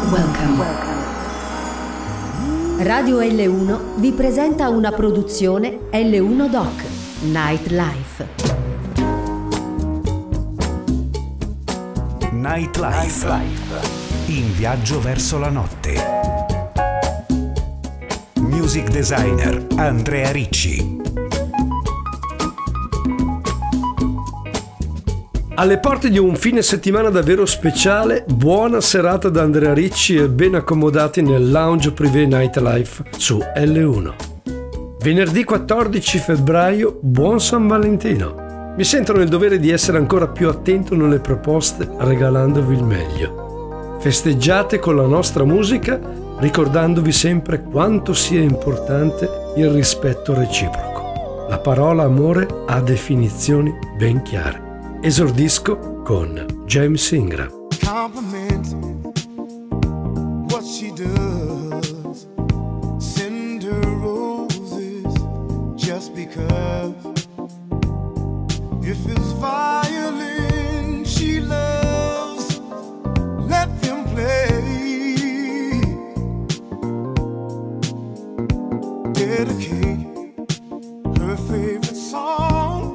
Welcome. Radio L1 vi presenta una produzione L1 Doc Nightlife. Nightlife. In viaggio verso la notte. Music designer Andrea Ricci. Alle porte di un fine settimana davvero speciale, buona serata da Andrea Ricci e ben accomodati nel lounge privé Nightlife su L1. Venerdì 14 febbraio, buon San Valentino. Mi sento nel dovere di essere ancora più attento nelle proposte, regalandovi il meglio. Festeggiate con la nostra musica, ricordandovi sempre quanto sia importante il rispetto reciproco. La parola amore ha definizioni ben chiare. Esordisco con James Ingram. Compliment what she does. Send her roses just because. If it's violin she loves, let them play. Dedicate her favorite song.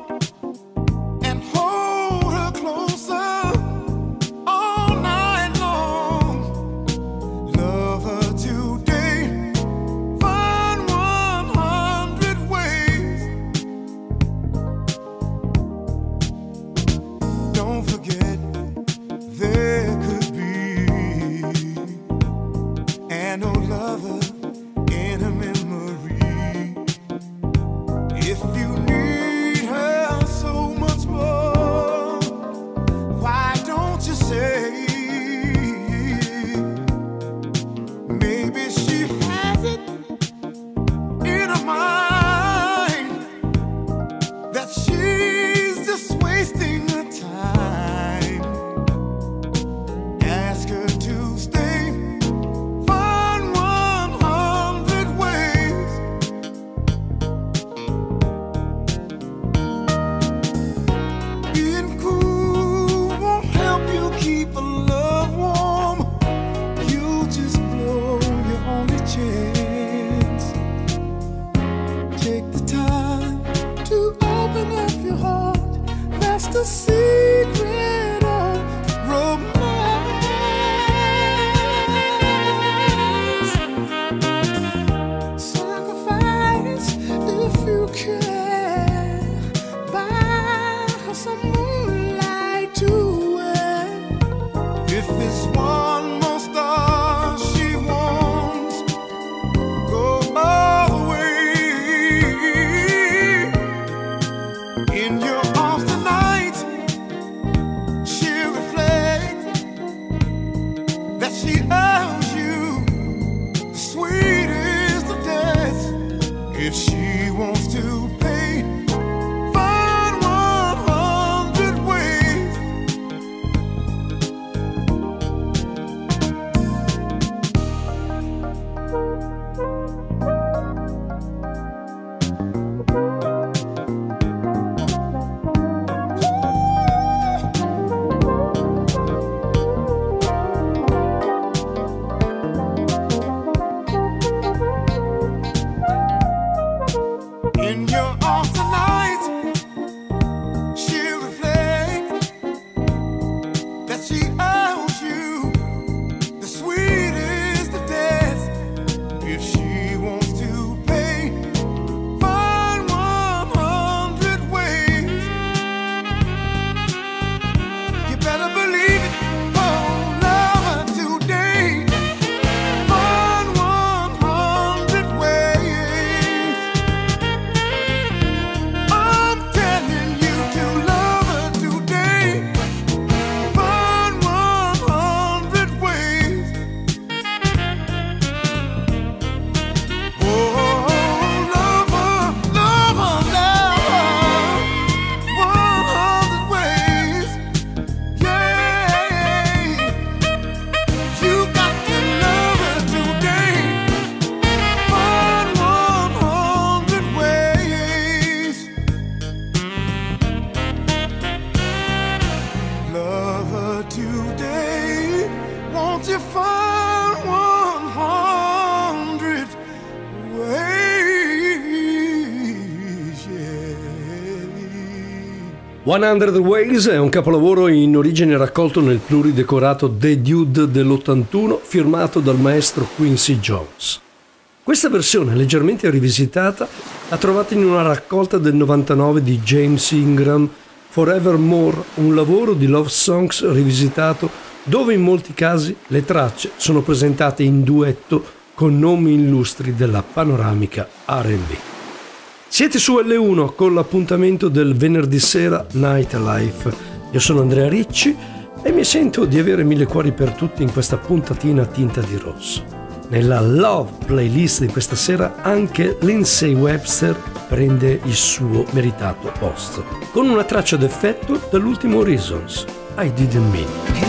Love her today, won't you find 100 Ways è un capolavoro in origine raccolto nel pluridecorato The Dude dell'81 firmato dal maestro Quincy Jones. Questa versione, leggermente rivisitata, la trovate in una raccolta del 99 di James Ingram, Forevermore, un lavoro di love songs rivisitato dove in molti casi le tracce sono presentate in duetto con nomi illustri della panoramica R&B. Siete su L1 con l'appuntamento del venerdì sera Nightlife. Io sono Andrea Ricci e mi sento di avere mille cuori per tutti in questa puntatina tinta di rosso. Nella Love Playlist di questa sera anche Lindsay Webster prende il suo meritato posto, con una traccia d'effetto dall'ultimo Reasons, I Didn't Mean It.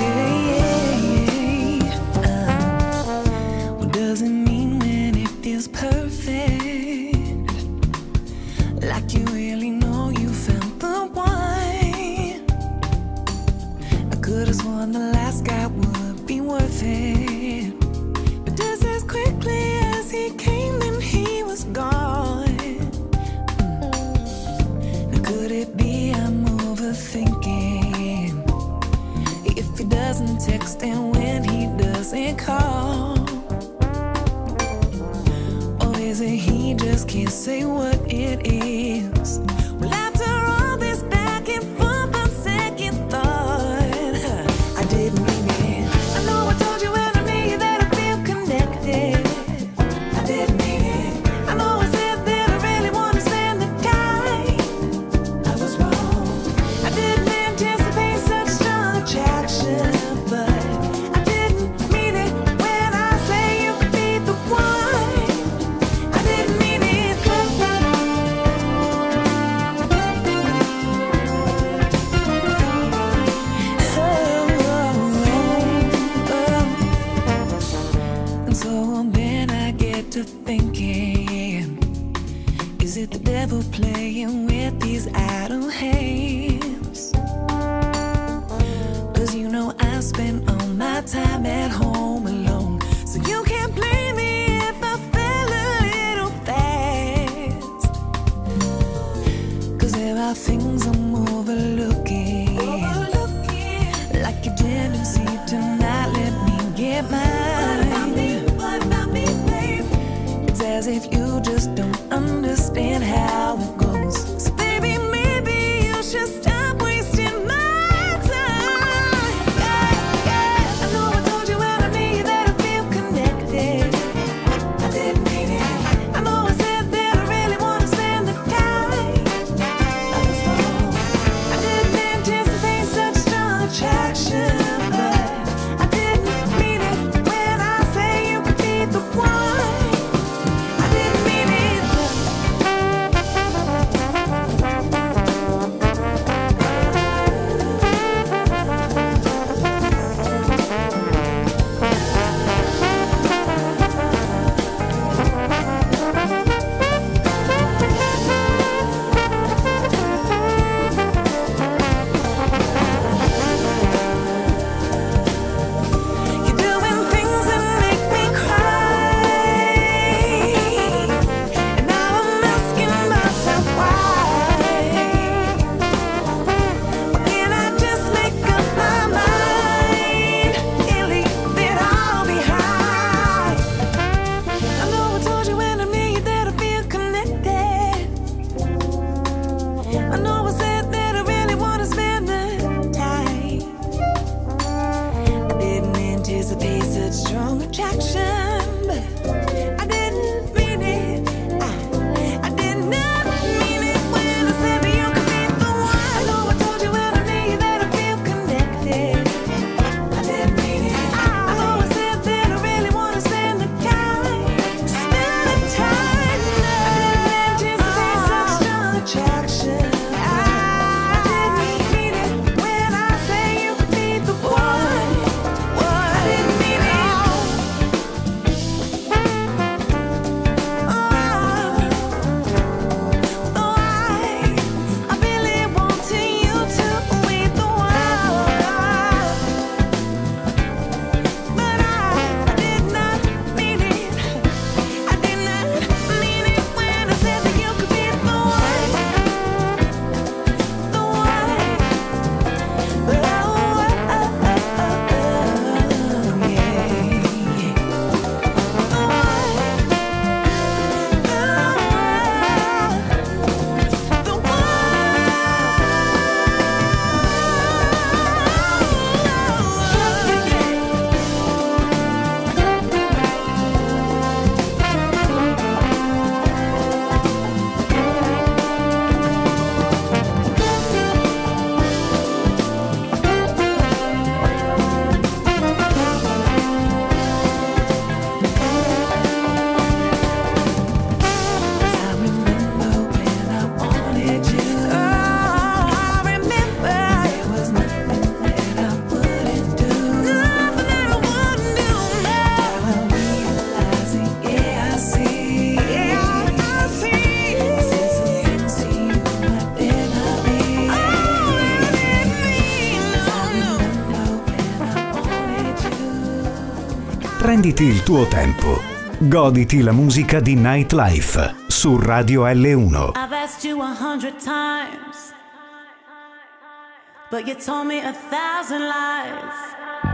Prenditi il tuo tempo. Goditi la musica di Nightlife su Radio L1. I've asked you 100 times, but you told me 1,000 lies.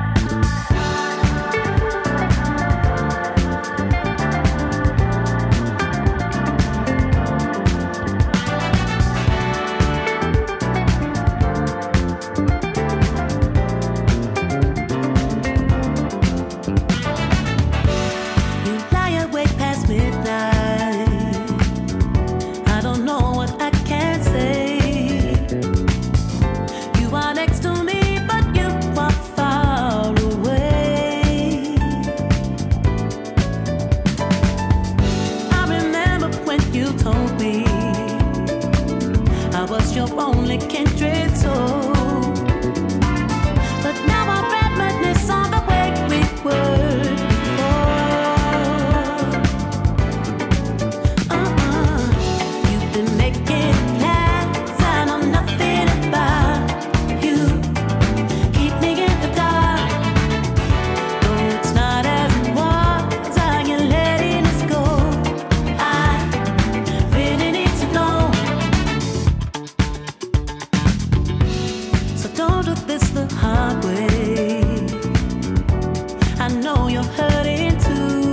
Kindred soul, but now I reminisce on the way we were before. You've been making plans, I know nothing about you. Keep me in the dark. Oh, it's not as it was. Are you letting us go? I really need to know. Don't do this the hard way. I know you're hurting too,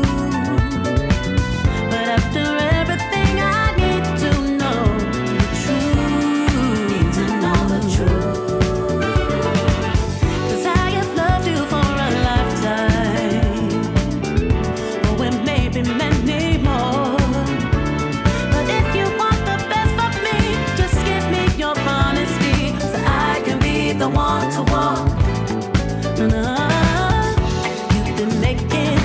but after everything I need to know the truth. Need to know the truth. 'Cause I have loved you for a lifetime, or it may be many more. But if you want the best for me, just give me your honesty, so I can be the one to walk. No, you've been making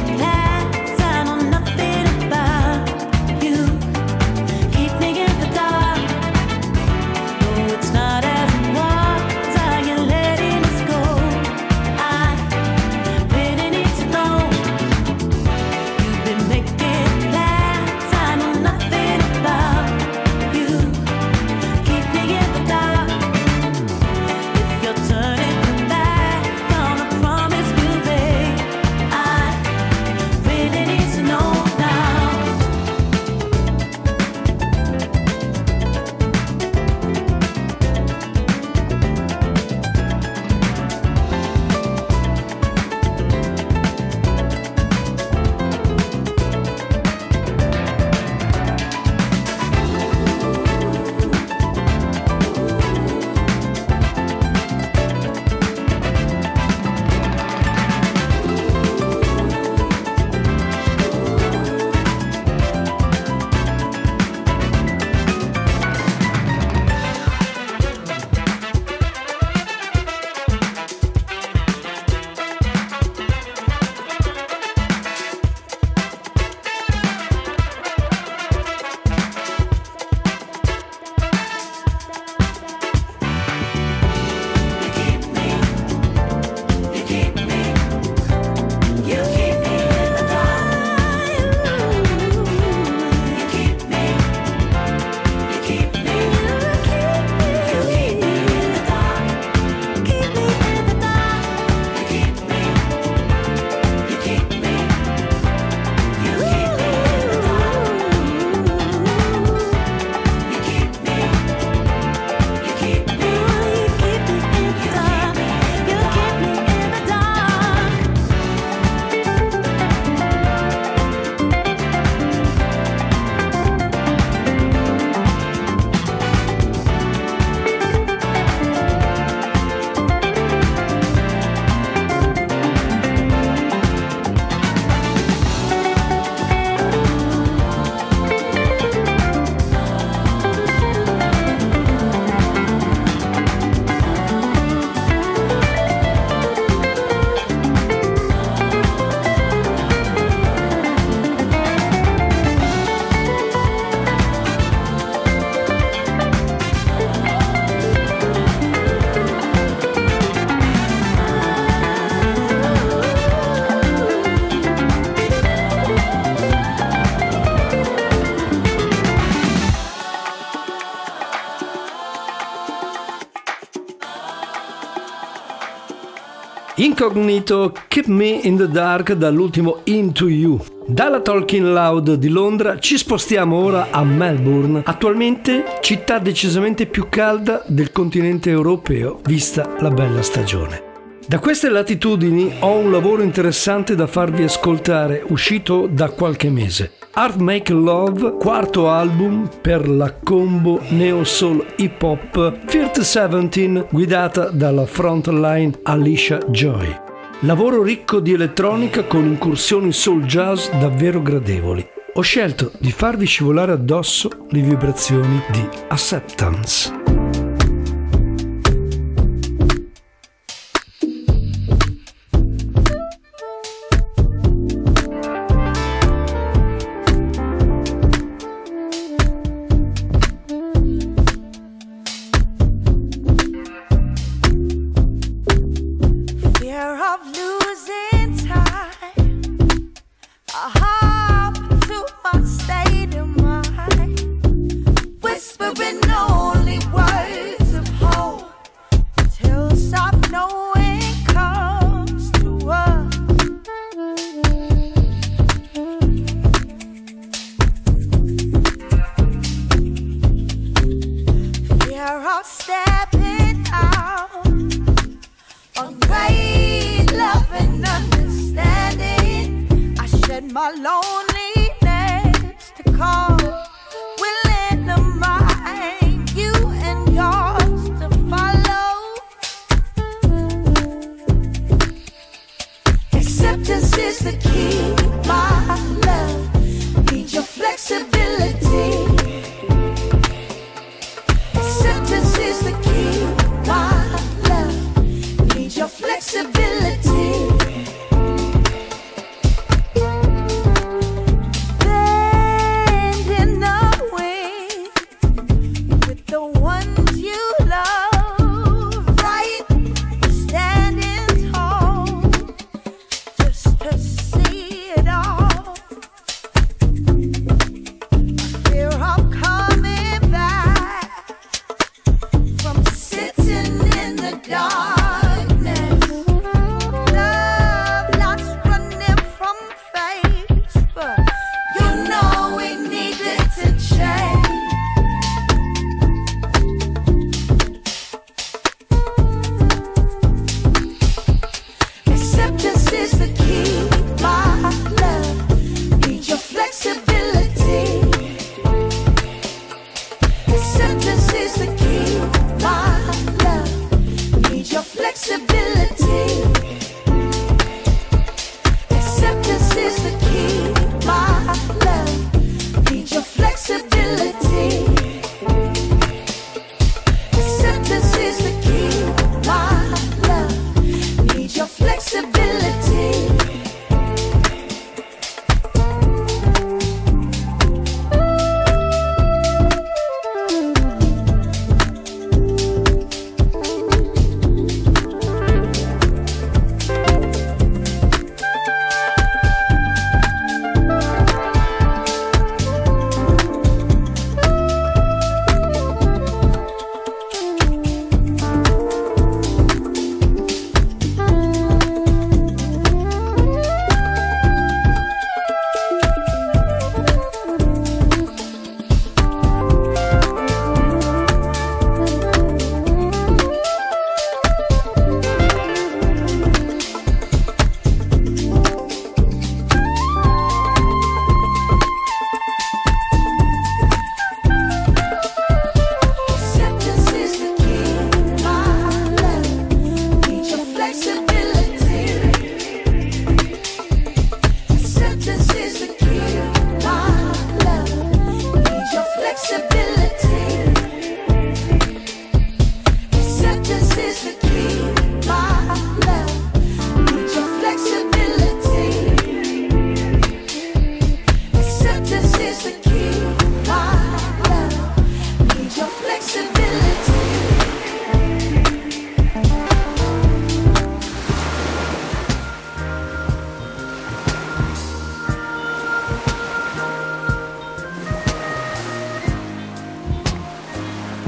Incognito, Keep Me in the Dark dall'ultimo Into You. Dalla Talking Loud di Londra ci spostiamo ora a Melbourne, attualmente città decisamente più calda del continente europeo, vista la bella stagione. Da queste latitudini ho un lavoro interessante da farvi ascoltare, uscito da qualche mese. Art Make Love, quarto album per la combo neo soul hip hop First 17, guidata dalla frontline Alicia Joy. Lavoro ricco di elettronica con incursioni soul jazz davvero gradevoli. Ho scelto di farvi scivolare addosso le vibrazioni di Acceptance.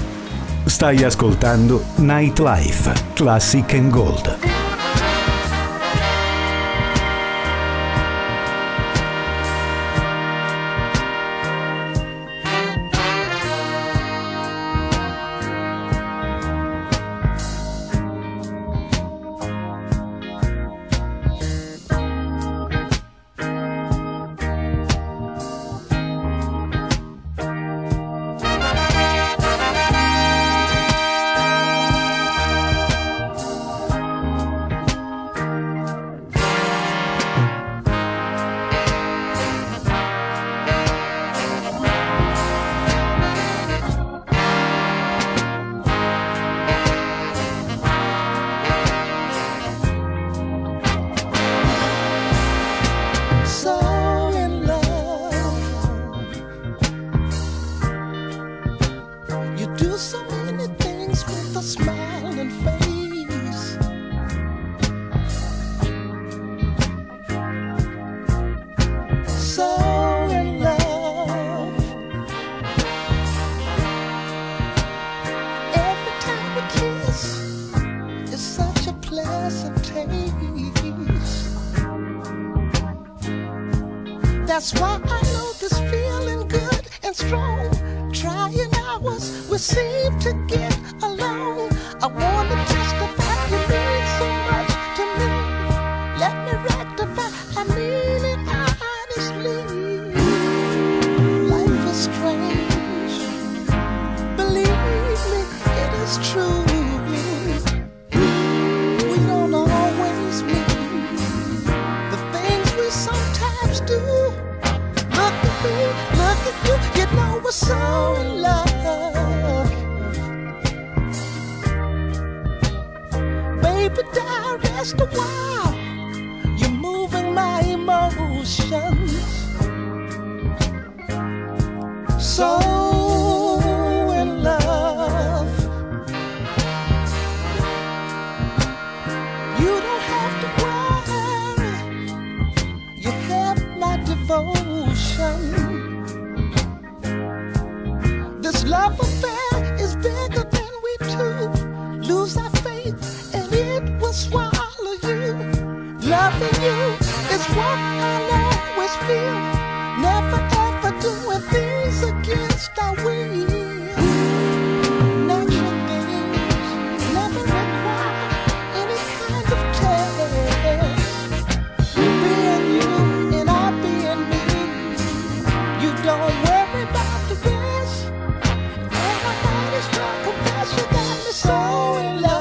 Stai ascoltando Nightlife, Classic and Gold. That's why I know this feeling good and strong. Trying hours we seem to get along. I wanna testify you mean so much to me. Let me rectify, I mean it honestly. Life is strange, believe me, it is true. We don't always mean the things we sometimes do. Look at me, look at you, you know we're so in love. Baby, die, rest a while. You're moving my emotions. So in love. You don't have to worry. You have my devotion. This love affair is bigger than we two. Lose our faith and it will swallow you. Loving you is what I'll always feel. Never ever doing things against our will. Natural things never require any kind of test. Being you and I being me, you don't worry about the rest. And I might as well confess you got me so in love.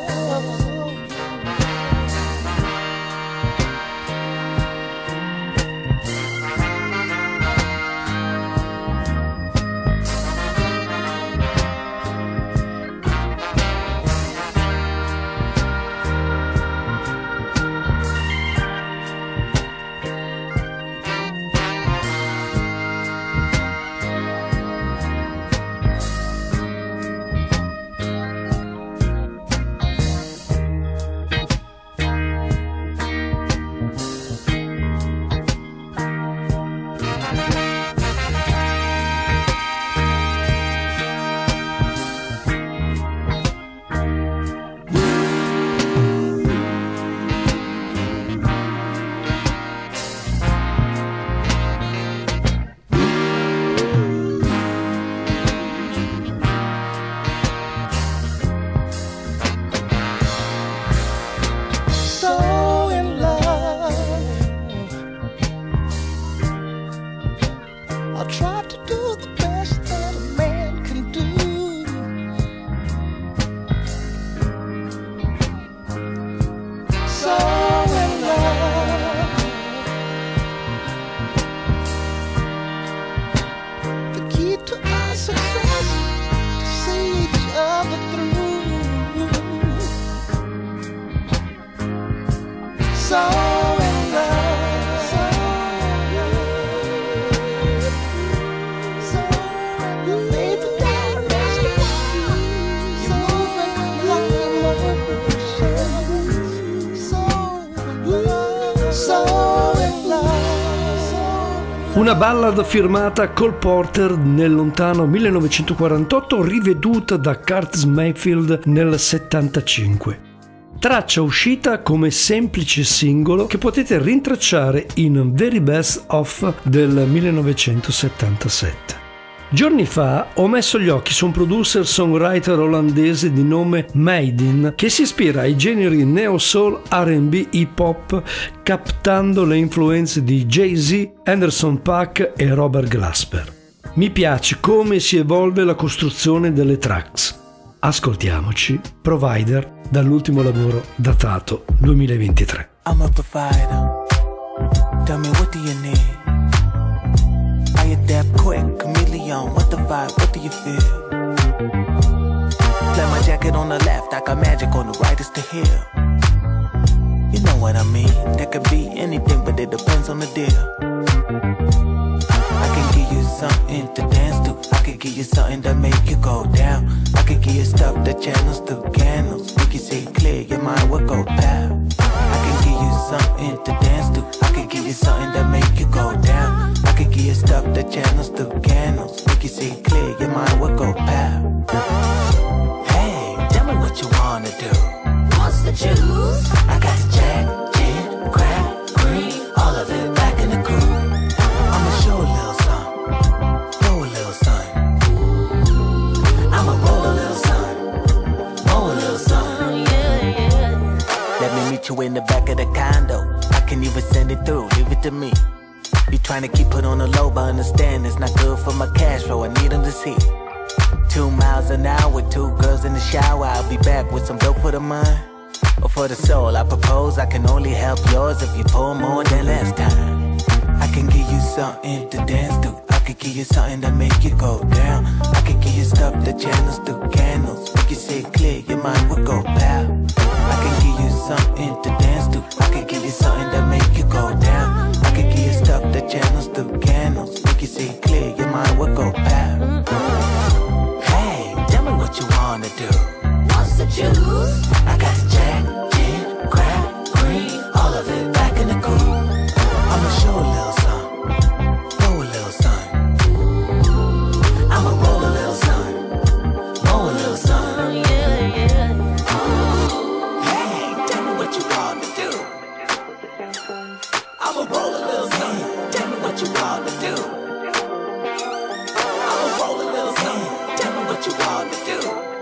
So in love. I'll try to do the best that a man can do. So in love. The key to our success, to see each other through. So in love, so in love, baby, that rest of you're moving like emotions. So in love. Una ballad firmata Cole Porter nel lontano 1948, riveduta da Curtis Mayfield nel 75. Traccia uscita come semplice singolo che potete rintracciare in Very Best Of del 1977. Giorni fa ho messo gli occhi su un producer-songwriter olandese di nome Maiden che si ispira ai generi neo-soul, R&B, hip-hop, captando le influenze di Jay-Z, Anderson .Paak e Robert Glasper. Mi piace come si evolve la costruzione delle tracks. Ascoltiamoci Provider dall'ultimo lavoro datato 2023. I'm a provider. Tell me, what do you need? I adapt quick, chameleon. What the vibe? What do you feel? Play my jacket on the left, I got magic on the right, it's the hill. You know what I mean? That could be anything, but it depends on the deal. I can give you something to dance to. I can give you something that make you go down. I can give you stuff that channels through candles. Make you see clear, your mind will go pow. I can give you something to dance to. I can give you something that make you go down. I can give you stuff that channels through candles. Make you see clear, your mind will go pow. Hey, tell me what you wanna do. What's the juice? I got the Jack, gin, crack, green, all of it back in the crew. to me. You trying to keep it on the low, but understand it's not good for my cash flow. I need them to see 2 miles an hour with 2 girls in the shower. I'll be back with some dope for the mind or for the soul. I propose I can only help yours if you pour more than last time. I can give you something to dance to. I can give you something to make you go down. I can give you stuff that channels through candles. Make you see it clear, your mind will go pow. I can give you something to dance to. I can give you something that make you go down. I can give you stuff that channels through candles. Make you see it clear, your mind will go pow. Hey, tell me what you wanna do. What's the juice? I got the Jack, gin, crack, green, all of it back in the cool. I'ma show a little something, roll a little something. I'ma roll a little something, roll a little something. Hey, tell me what you wanna do. I'ma roll a little something. Tell me what you wanna do. I'ma roll a little something. Tell me what you wanna do.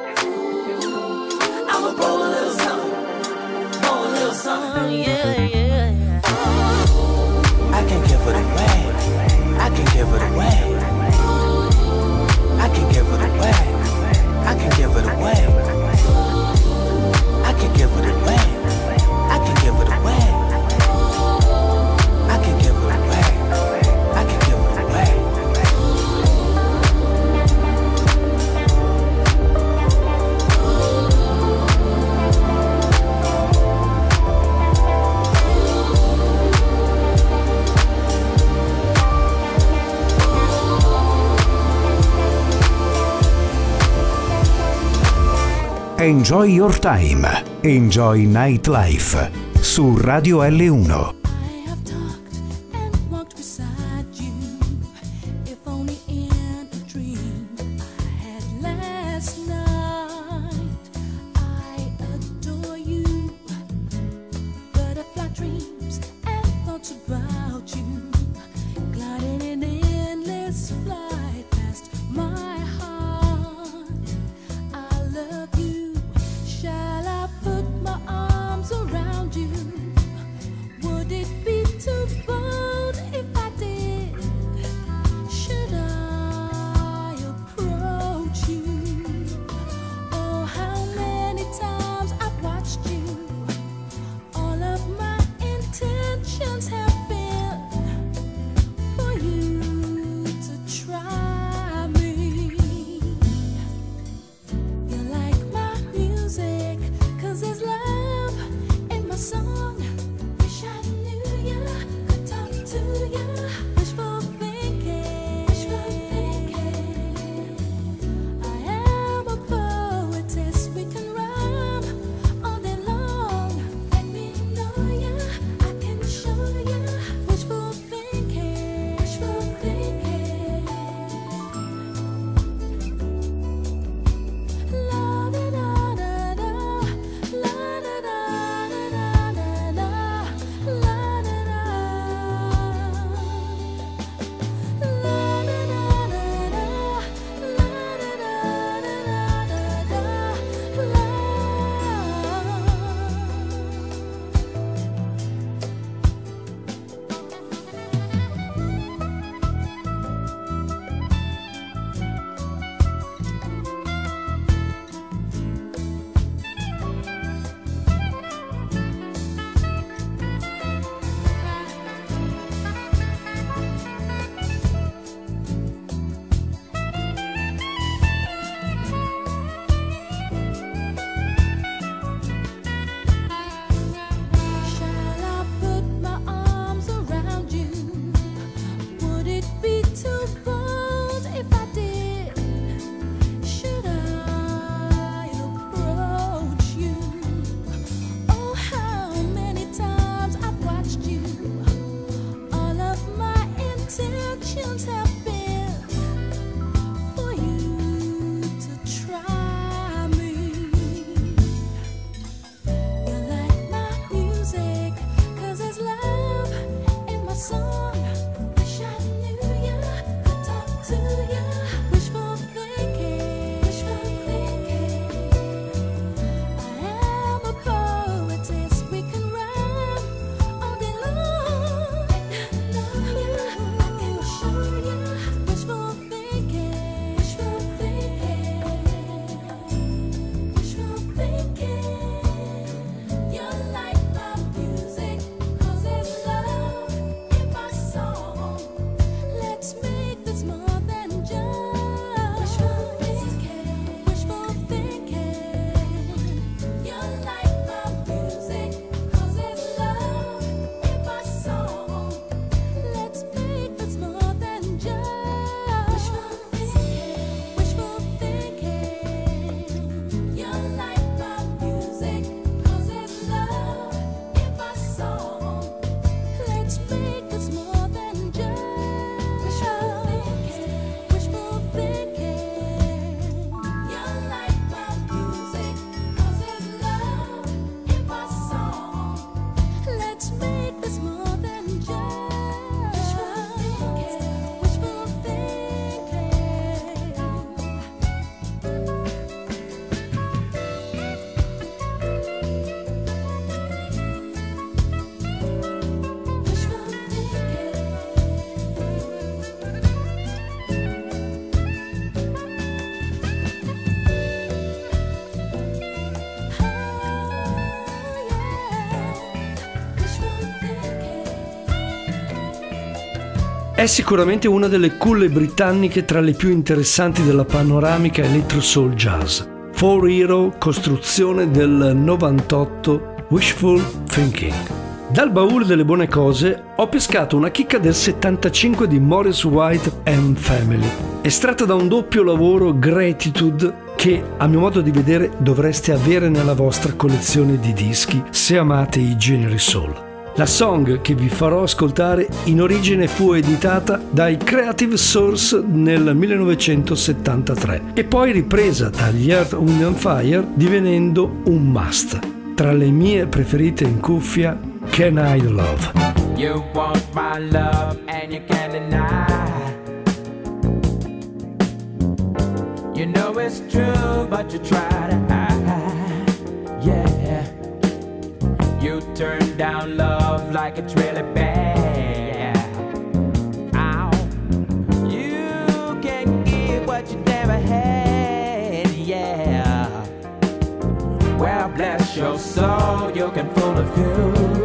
I'ma roll a little something, roll a little something. I can give it away. I can give it away. I can give it away. I can give it away. I can give it away. I can give it away. I can give it away. I can give it away. Enjoy Your Time, Enjoy Nightlife su Radio L1. I have talked and walked beside you, if only in a dream I had last night. I adore you, butterfly dreams and thoughts about you, gliding in endless flight past my heart. I love you. Shall I put my arms around you? Would it be too bold if I did? Should I approach you? Oh, how many times I've watched you. All of my intentions have been for you to try me. You like my music, 'cause there's love in my song. Wish I knew ya, could talk to ya. Wishful thinking, wishful thinking. I am a poetess, we can rhyme all day long. Let me know ya, I can show ya. Wishful thinking, wishful thinking. La da da da da, la da da da da da da, la da da. La da da da da, la da da da da da da, Shall I put my arms around you? Would it be too bold if I did? Should I approach you? Oh, how many times I've watched you. All of my intentions have been for you to try me. You like my music, 'cause there's love in my song. Wish I knew ya, could talk to ya. Wishful thinking, wishful thinking. I am a poetess, we can rhyme all day long. È sicuramente una delle culle britanniche tra le più interessanti della panoramica electro soul jazz. For Hero, costruzione del 98, Wishful Thinking. Dal baule delle buone cose ho pescato una chicca del 75 di Maurice White and Family, estratta da un doppio lavoro Gratitude che, a mio modo di vedere, dovreste avere nella vostra collezione di dischi se amate i generi soul. La song che vi farò ascoltare in origine fu editata dai Creative Source nel 1973 e poi ripresa dagli Earth, Wind and Fire divenendo un must. Tra le mie preferite in cuffia, Can I Love? You want my love and you can't deny. You know it's true, but you try to hide. Yeah. You turn down love like it's really bad. Ow. You can't give what you never had. Yeah. Well, bless your soul, you can fool a few.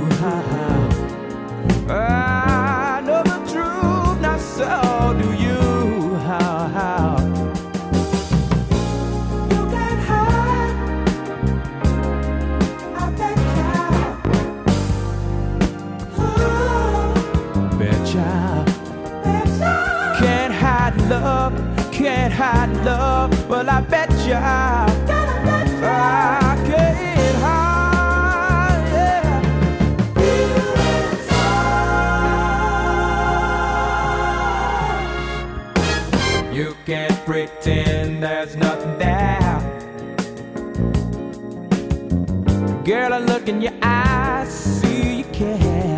I know the truth, not so do you. How? You can't hide. I bet you. Betcha. Can't hide love. Well, I bet you. I can't hide. Yeah. You can't pretend there's nothing there. Girl, I look in your eyes, see you care.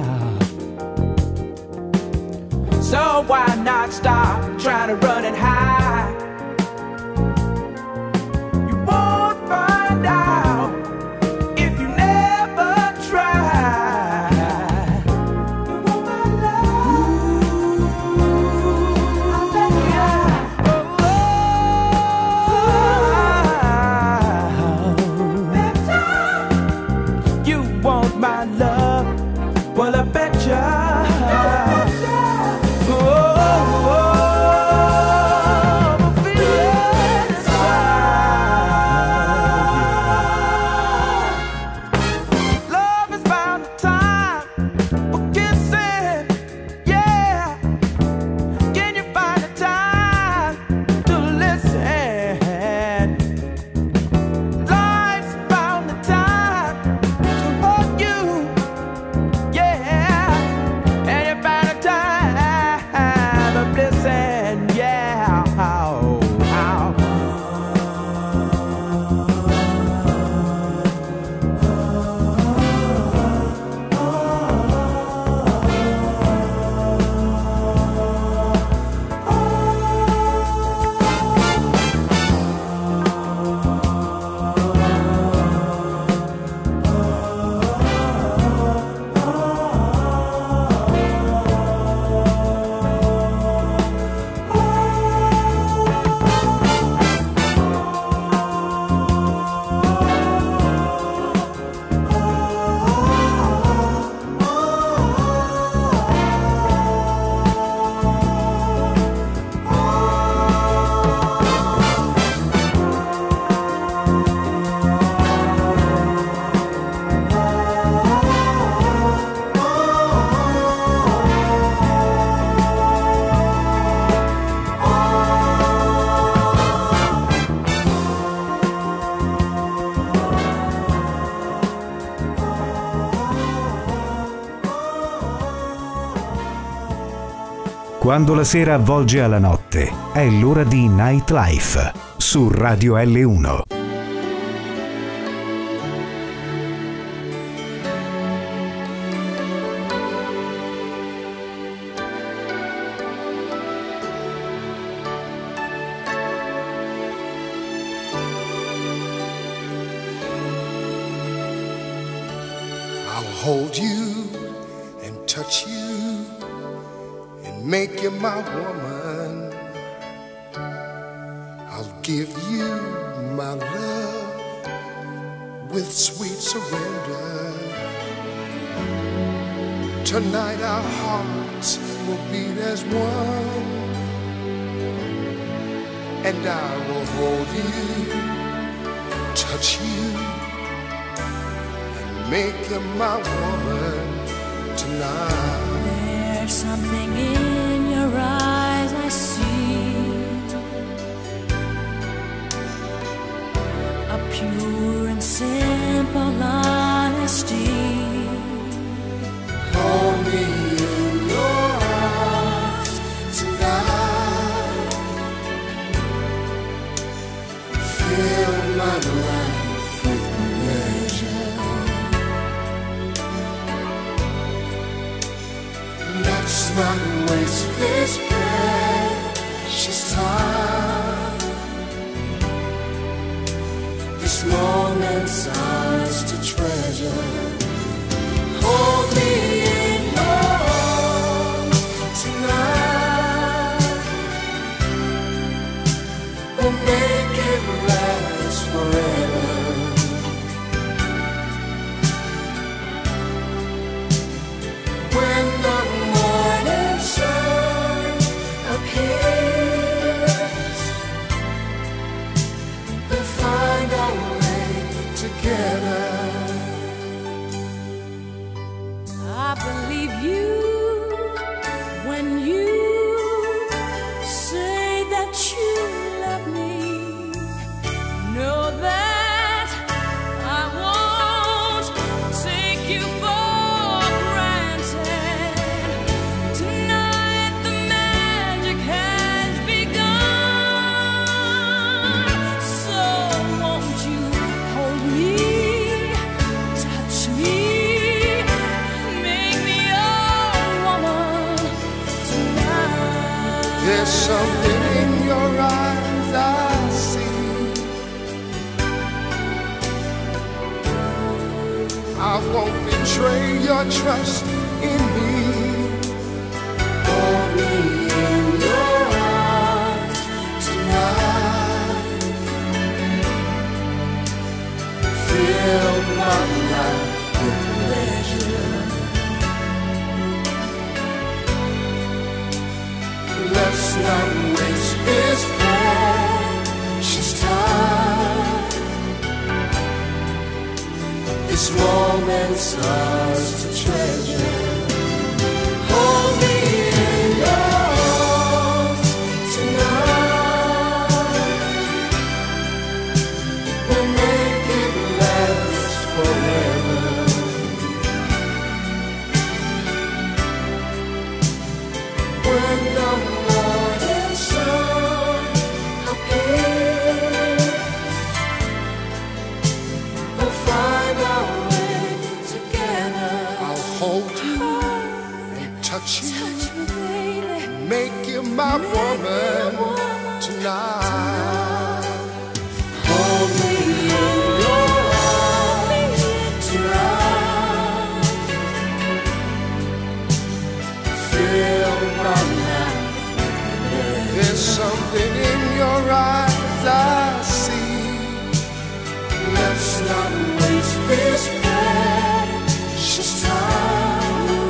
So why not stop trying to run and hide? You won't find out if you never try. You want my love? I bet you. You want my love? Well, I bet you. Quando la sera avvolge alla notte, è l'ora di Nightlife su Radio L1. I'll hold you and touch you and make you my woman. I'll give you my love with sweet surrender. Tonight our hearts hearts will beat as one, and I will hold you, touch you, and make you my woman tonight. There's something in your eyes I see, a pure and simple honesty. Hold me in your arms tonight. Fill my life with pleasure. Let's not waste this precious time. This moment's ours to treasure. Hold me in your arms tonight. We'll make it last forever. When the morning sun appears, we'll find our way together. I believe you when you say that you love me. Know that I won't take you for granted. Tonight the magic has begun. So won't you hold me, touch me, make me your woman tonight. There's something in your eyes I see. I won't betray your trust in me. Hold me in your arms tonight. Fill my life with pleasure. Let's not waste this precious time. This moment's ours to treasure. Hold me in your arms tonight. We'll make it last forever. When the morning sun appears, we'll find our way together. I'll hold you and touch you, make you my woman tonight. Hold me in your arms tonight. Fill my life. There's something in your eyes I see. Let's not waste this precious time.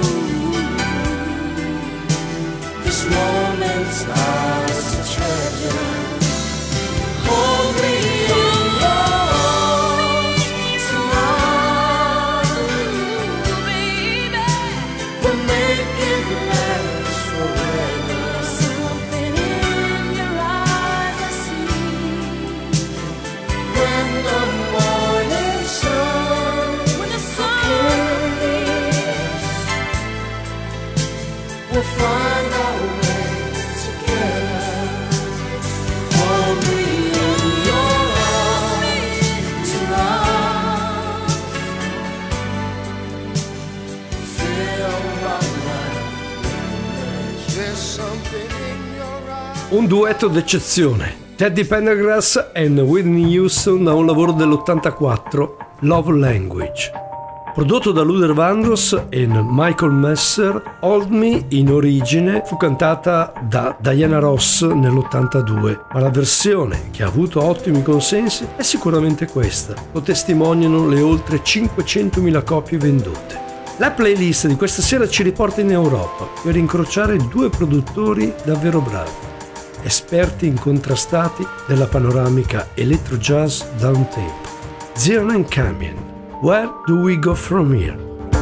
This moment's ours to treasure. Hold me in your arms tonight. We'll make it last forever. Something in your eyes I see. When the morning sun When the sun appears, we'll find our way together. Hold me in your arms tonight. Fill my life with pleasure. There's something in your eyes. Un duetto d'eccezione. Teddy Pendergrass e Whitney Houston da un lavoro dell'84, Love Language. Prodotto da Luther Vandross e Michael Messer, Hold Me in origine fu cantata da Diana Ross nell'82, ma la versione che ha avuto ottimi consensi è sicuramente questa. Lo testimoniano le oltre 500.000 copie vendute. La playlist di questa sera ci riporta in Europa per incrociare due produttori davvero bravi, esperti incontrastati della panoramica electro jazz downtempo. Zion and Camien, Where Do We Go From Here?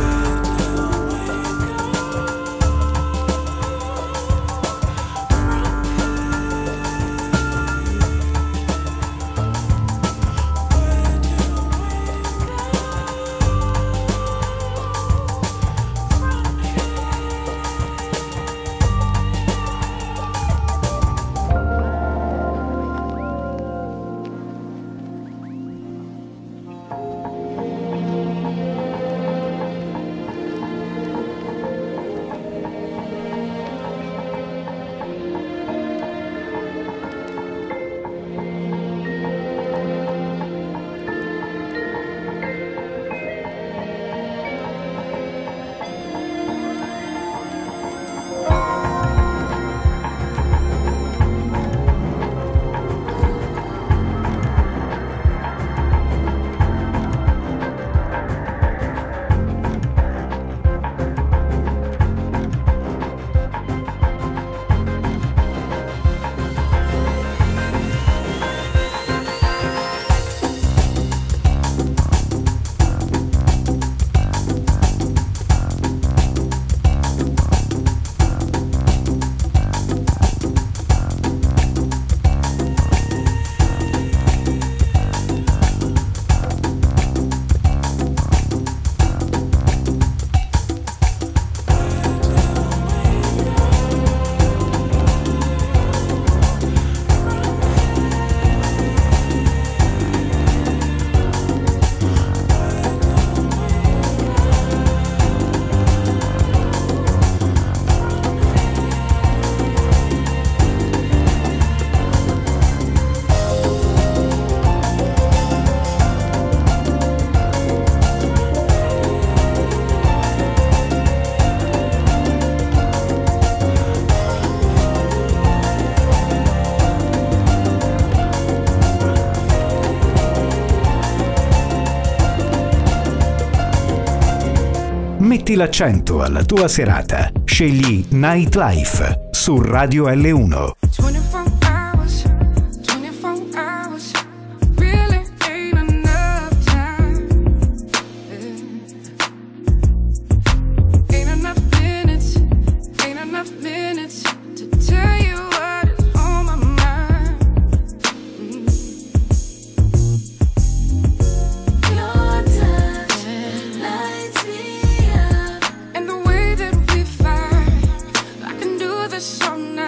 Metti l'accento alla tua serata. Scegli Nightlife su Radio L1. 24 hours, 24 hours, really ain't enough time. Ain't enough minutes to tell you what is on my mind. Your touch lights me up, and the way that we fight, I can do this all night.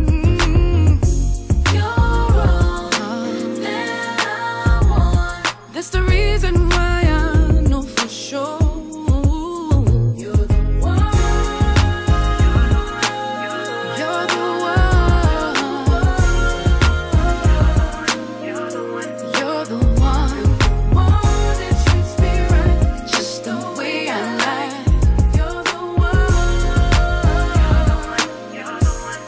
That's the reason why I know for sure you're the one. You're the one. You're the one. You're the one. One that treats me right, just the way I like. You're the one. You're the one.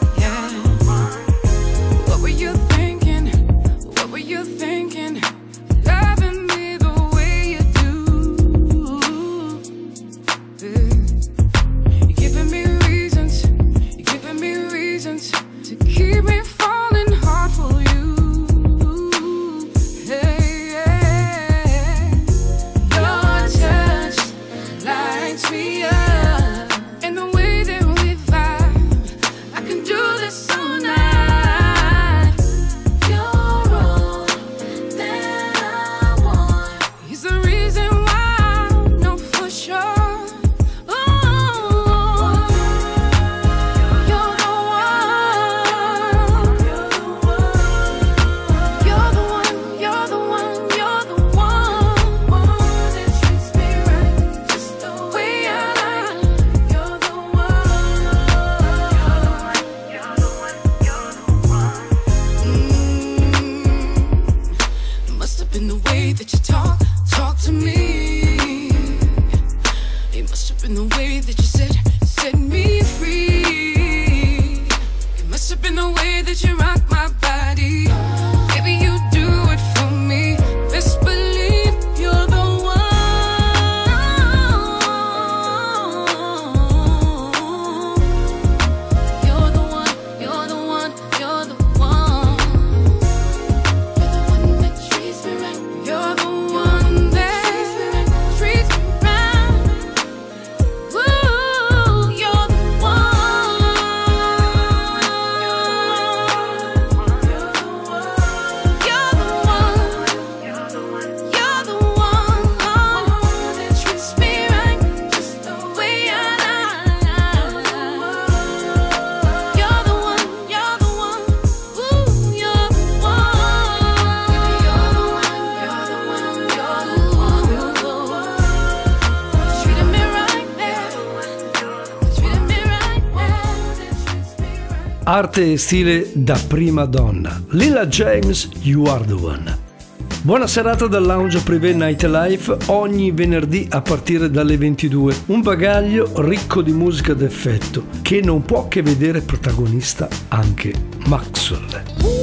arte e stile da prima donna. Lila James, You Are The One. Buona serata dal Lounge Privé Nightlife, ogni venerdì a partire dalle 22. Un bagaglio ricco di musica d'effetto che non può che vedere protagonista anche Maxwell.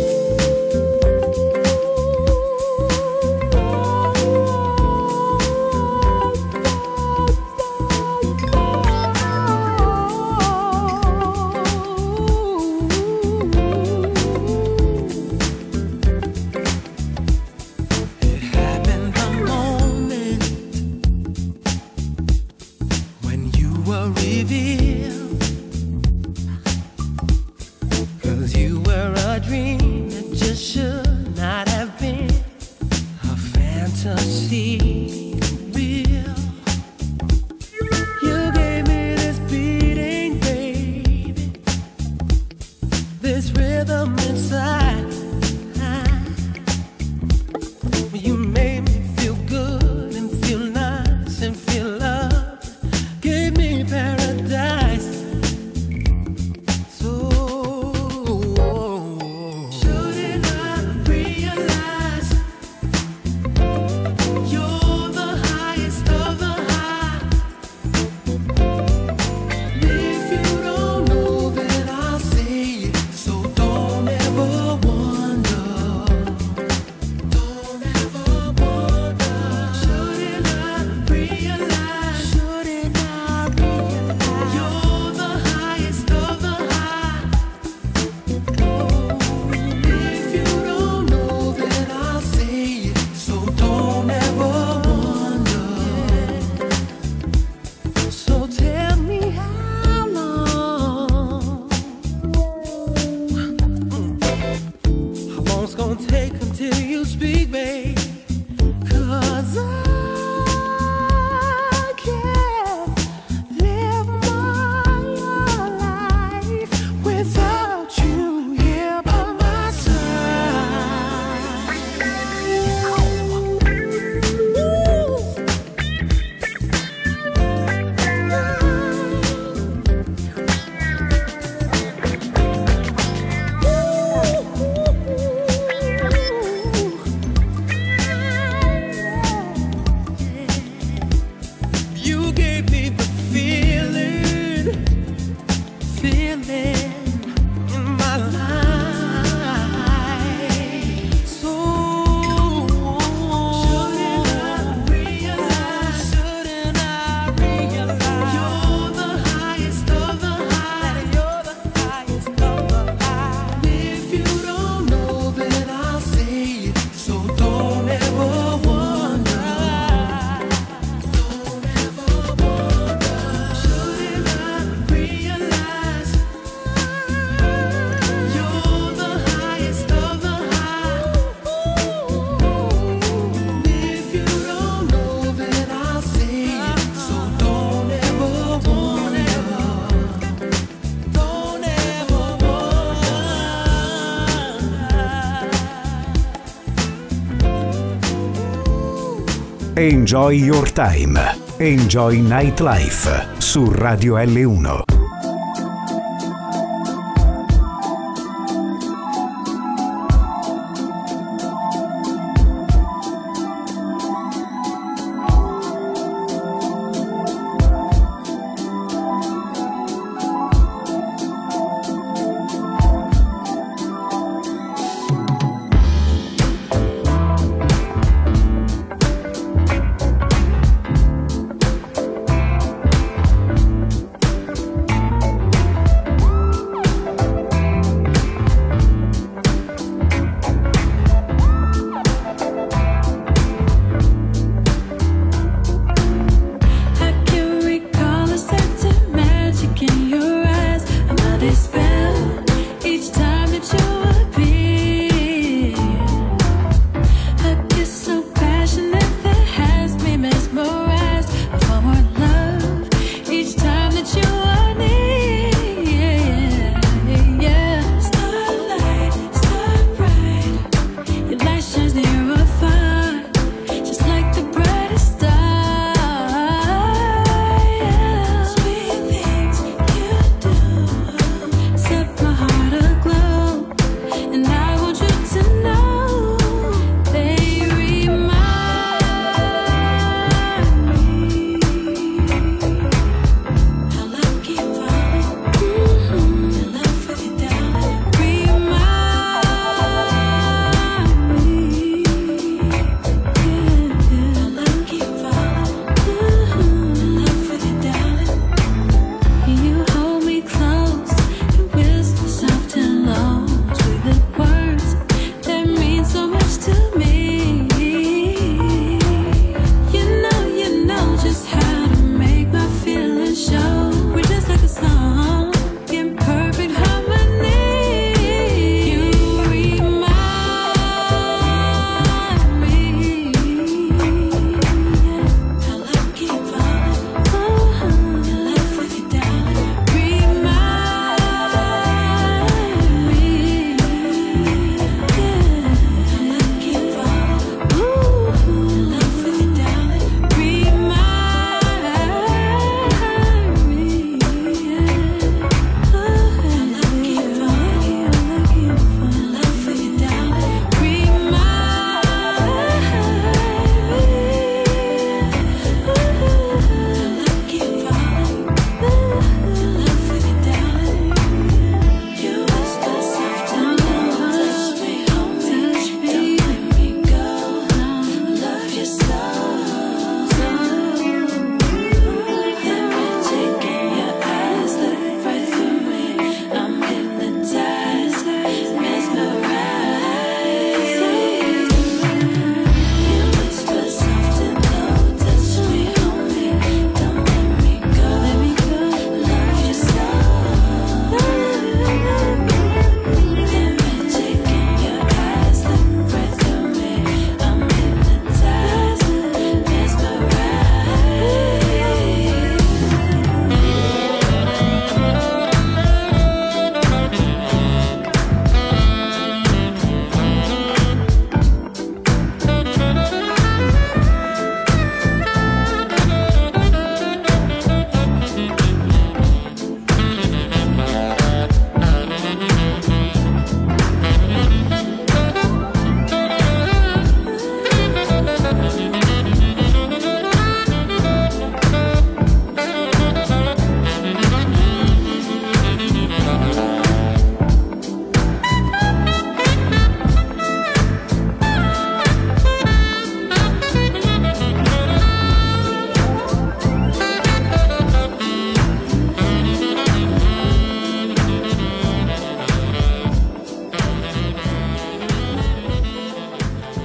Enjoy Your Time. Enjoy Nightlife su Radio L1.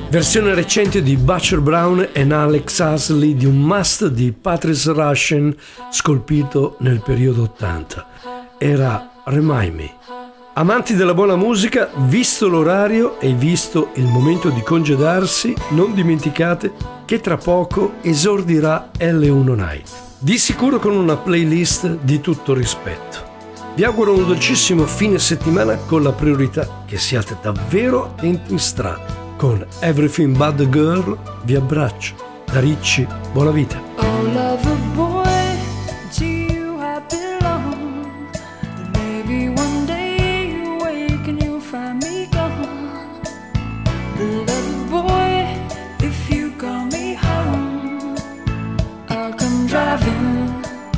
Versione recente di Butcher Brown e Alex Hasley di un must di Patrice Rushen scolpito nel periodo 80. Era Remind Me. Amanti della buona musica, visto l'orario e visto il momento di congedarsi, non dimenticate che tra poco esordirà L1 Night. Di sicuro con una playlist di tutto rispetto. Vi auguro un dolcissimo fine settimana con la priorità che siate davvero attenti in strada. Con Everything But The Girl vi abbraccio. Da Ricci, buona vita. Oh, lover boy, to you I belong. And maybe one day you wake and you'll find me gone. Lover boy, if you call me home, I'll come driving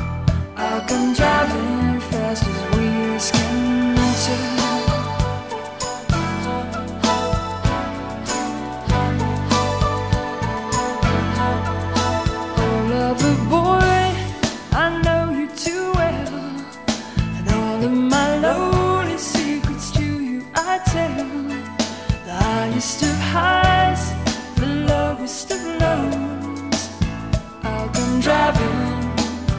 fast as wheels can turn. Highest of highs, the lowest of lows. I'll come driving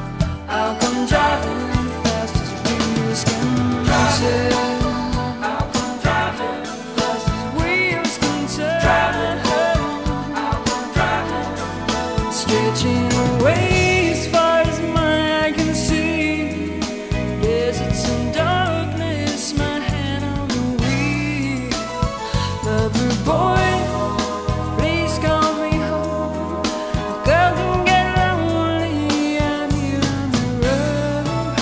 fast as wheels can turn. I'll come driving fast as wheels can turn. I'll come driving, stretching away as far as my eye can see. Deserts and darkness, my hand on the wheel. Lover boy, please call me home. Girl, don't get lonely, I'm here on the road.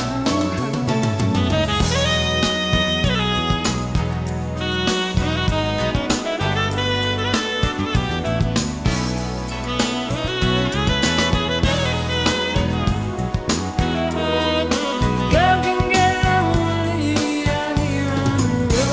Girl, don't get lonely, I'm here on the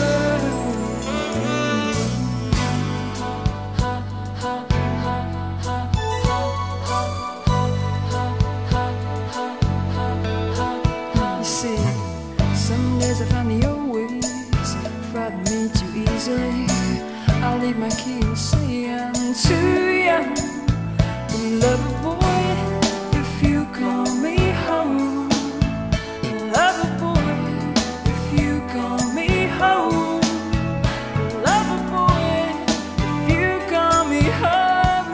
road. You see, some days I find the old ways frighten me too easily. I'll leave my key and say I'm too young. But lover boy, if you call me home. Lover boy, if you call me home. Lover boy, if you call me home.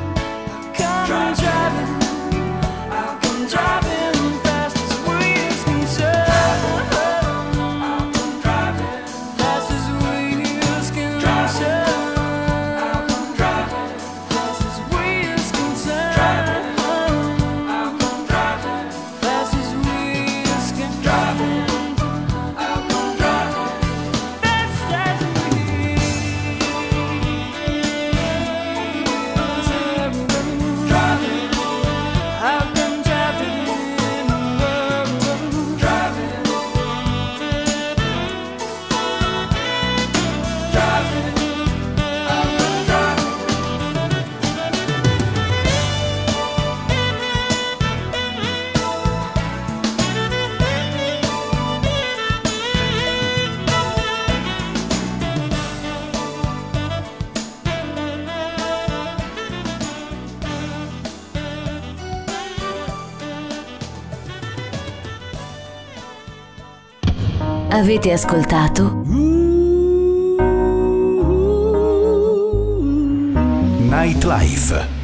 I'll come driving fast as wheels can turn. I'll come driving fast as wheels can turn. I'll come driving fast as wheels can turn. I'll come driving fast as wheels can turn. I'll come driving fast as wheels driving. I've been driving, Avete ascoltato Nightlife.